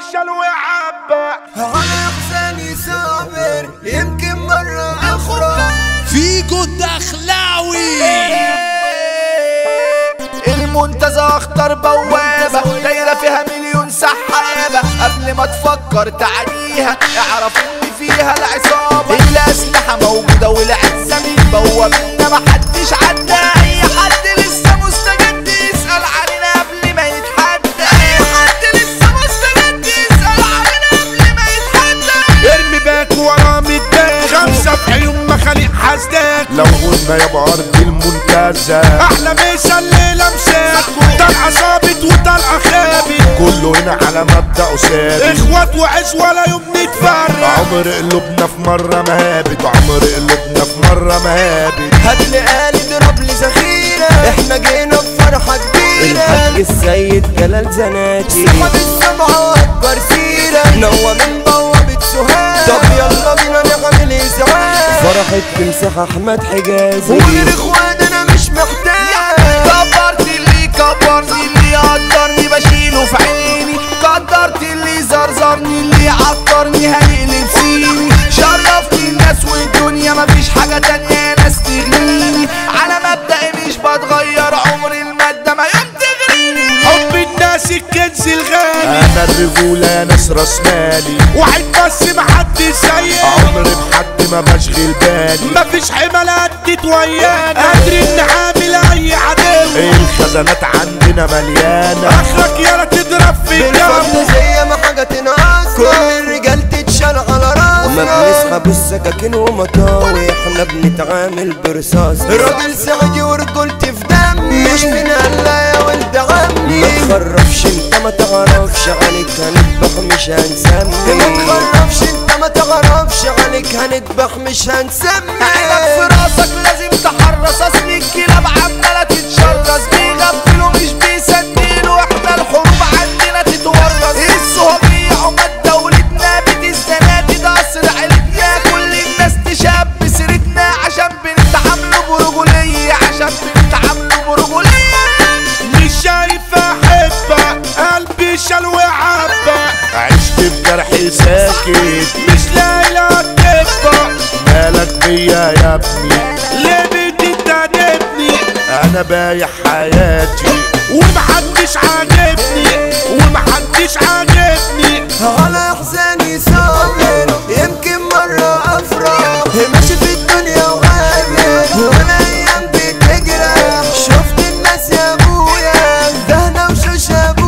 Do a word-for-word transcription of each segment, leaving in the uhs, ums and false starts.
الشلوى عبا على حساني صابر يمكن مرة أخرى فيجو الدخلاوي المنتزه اخطر بوابة دايرة فيها مليون سحابة قبل ما تفكر تعديها اعرف ان فيها العصابة الاسلحة موجودة والعزة بوابة ما حدش عدى اي حد لسه مستجد يسأل علينا قبل ما يتحدى اي حد لسه مستجد يسأل علينا قبل ما يتحدى ارمي باك ورا مداك خمسة في عيون مخاليق حسداك لو قلنا يا بأرض المنتزه احلى مسا الليلة مساكو طلقة صابت وطلقة خابت كله هنا على مبدأ ثابت اخوات وعز ولا يوم نتفرق عمر قلوبنا في مرة مهابت عمر قلوبنا في مرة مهابت هاتلي قال اضرب لي ذخيرة احنا جينا بفرحة كبيرة الحاج السيد جلال زناتي صحاب السبعة واكبر سيرة نوى من بوابة سوهاج طب يلا بينا نعمل ازعاج فرحة تمسح احمد حجازي وغير اخوان انا مش محتاج كبرت اللي كبرني اللي قدرني بشيله في عيني قدرت اللي زرزرني اللي عطرني هيقلب سيني شرفتني الناس والدنيا مفيش حاجة تانية ناس تغنيني على مبدأي مش بتغير عمر المادة ما يوم تغنيني حب الناس الكنز الغالي انا الرجولة يا ناس راس مالي واحد بس محدش زيي عمري بحد ما بشغل بالي مفيش حملات تتويانا قادرين نعامل اي عدو الخزانات عندنا مليانة اخرك يالا تضرب في الجو زي ما حاجة تنقص كل الرجال تتشال على راسنا ما بنسحب السكاكين ومطاوي احنا بنتعامل برصاص راجل سعدي ورجولتي في دمي مش من هلا يا ولد عمي ما تخرفش انت ما تعرفش عليك هنذبح مش هنسمي ما تخرفش انت ما تعرفش عليك هنذبح مش هنسمي عينك في راسك لازم تحرص اصل الكلاب عمالة تتشرس بيغفلوا مش بيسندلوا احنا الحروب عندنا تتورث الصهوبية عماد دولتنا بتستنادي ده قصر عيلتنا كل الناس تشاب سيرتنا عشان بنتعاملوا برجولية عشان بنتعاملوا برجولية مش شايف احبك قلبي شلوى عبا عشت بجرحي ساكت مش لاقي لا تبقى مالك بيا يا ابني ليه بتتنبني انا بايع حياتي ومحدش عاجبني ومحدش عاجبني على حزاني صابر يمكن مرة افرح ماشي في الدنيا وغامر وانا ايام بتجرح شفت الناس يا ابويا دهنا وشوش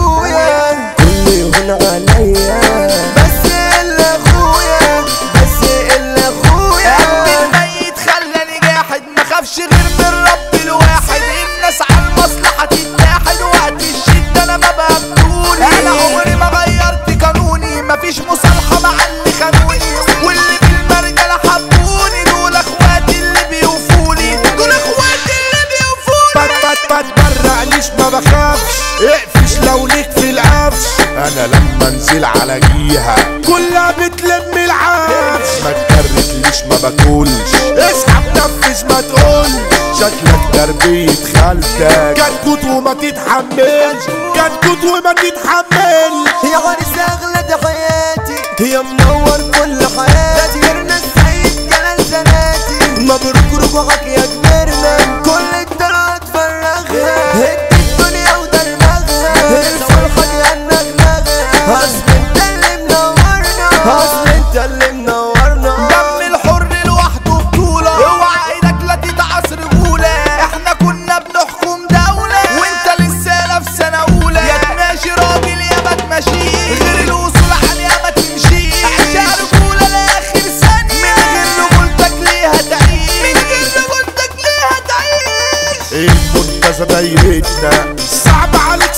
ابويا كل يهون عليا بس الا اخويا بس الا اخويا قلبي الميت خلاني جاحد مخافش غير من رب الواحد الناس على المصلحة تتاحد وقت الشدة انا ما بقبلوني انا عمري ما غيرت قانوني مفيش مصالحة مع اللي خانوني واللي بالمرجلة حبوني دول اخواتي اللي بيوفوني دول اخواتي اللي بيوفوني بات بات بتبرقليش ما بخافش اقفش لو ليك في القفش انا لما انزل على جيها كلها بتلم العفش ما تكرتليش ما باكلش اسحب نفذ ما تقولش شكلك تربية خالتك كتكوت وما تتحملش كتكوت وما تتحملش يا عريس اغلى ده حياتي يا منور كل حياتي غيرنا السيد جلال زناتي مبروك رجوعك يا كبرنا كل الدلع تفرغها هدي الدنيا ودرمغها الفرحة دي هنغنغها اصل انت اللي منورنا اصل انت اللي منورنا دم الحر لوحده بطولة اوعى ايدك لا تتعص رجولة احنا كنا بنحكم دولة وانت لسه في سنة اولى يا تماشي راجل يا ما تمشيش غير الوصول عليها ما تمشيش عيشها رجولة لاخر ثانية من غير رجولتك ليه هتعيش من غير رجولتك ليه هتعيش المنتزه دايرتنا صعب عليك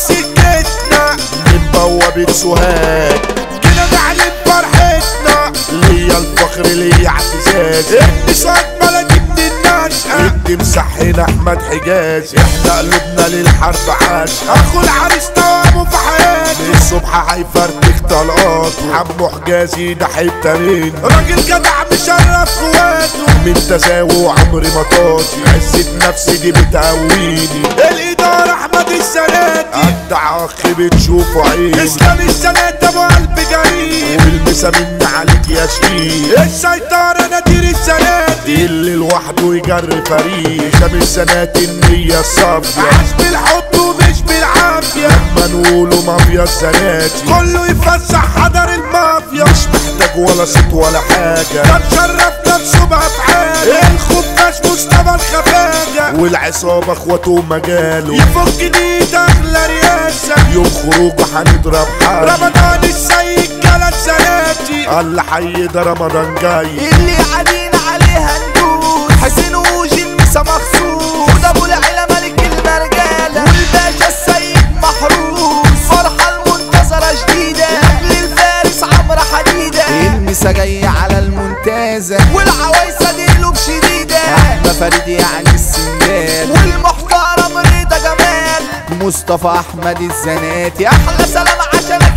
سكتنا من بوابة سوهاج كده نعلن فرحتنا ليا الفخر ليا اعتزاز ابن صاد بلدي من النشأة مسحين احمد حجازي احنا قلوبنا للحرب عاش اخو العريس توامه في حياتي الصبح هيفرتك طلقاته عمو حجازي ده حته مني راجل جدع مشرف اخواته من تساوي وعمري ما طاطي عزة نفسي دي بتقويني الاداره احمد السناتي قد اخ بتشوفه عين. اسلام السنات ابو قلب جريء والمسا من عليك يا شقيق. السيطرة نادر السنات اللي لوحده يجري فريق. اسلام السنات النية الصافية عاش بالحب ومش بالعافية. لما نقوله مافيا السنات كله يفسح حضر المافيا. مش محتاج ولا صوت ولا حاجة ده مشرف نفسه بأفعاله. الخفاش مصطفى الخفاجة والعصابة اخواته مجاله. يفك دي اغلى رياسة يوم خروجه هنضرب حاجة. رمضان السيد جلد سناتي الله حي ده رمضان جاي. اللي علينا عليها ندوس حسين وجن مسا مخصوص. وده ابو العلا ملك المرجالة والباشا السيد محروس. فرحة المنتظرة جديدة للفارس عمرو حديدة. المسا جاي على المنتزه والعوايسة دي قلوب شديدة. احمد فريد يعني السندال والمحترم رضا جمال. مصطفى احمد الزناتي احلى سلام عشان